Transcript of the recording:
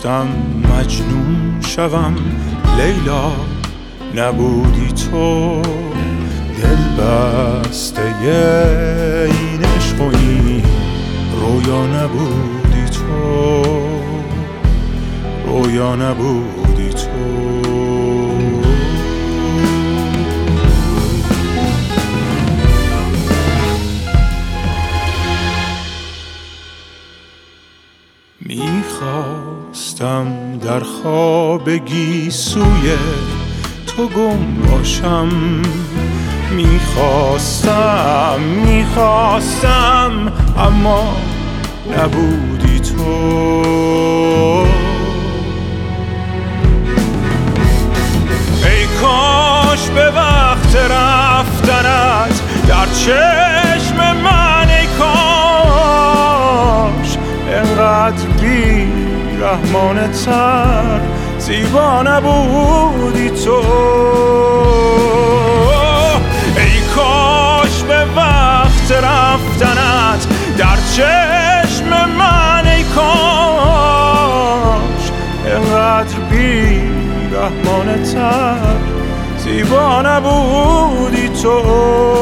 میخواستم مجنون شوم لیلا، نبودی تو دل بسته این عشق و این رویا، نبودی تو رویا، نبودی تو. میخواستم در خواب گیسوی تو گم باشم، میخواستم اما نبودی تو. ای کاش به وقت رفتنت در چشم من، ای کاش انقدر بی رحمانه تر زیبا نبودی تو. ای کاش به وقت رفتنت در چشم من، ای کاش انقدر بی رحمانه تر زیبا نبودی تو.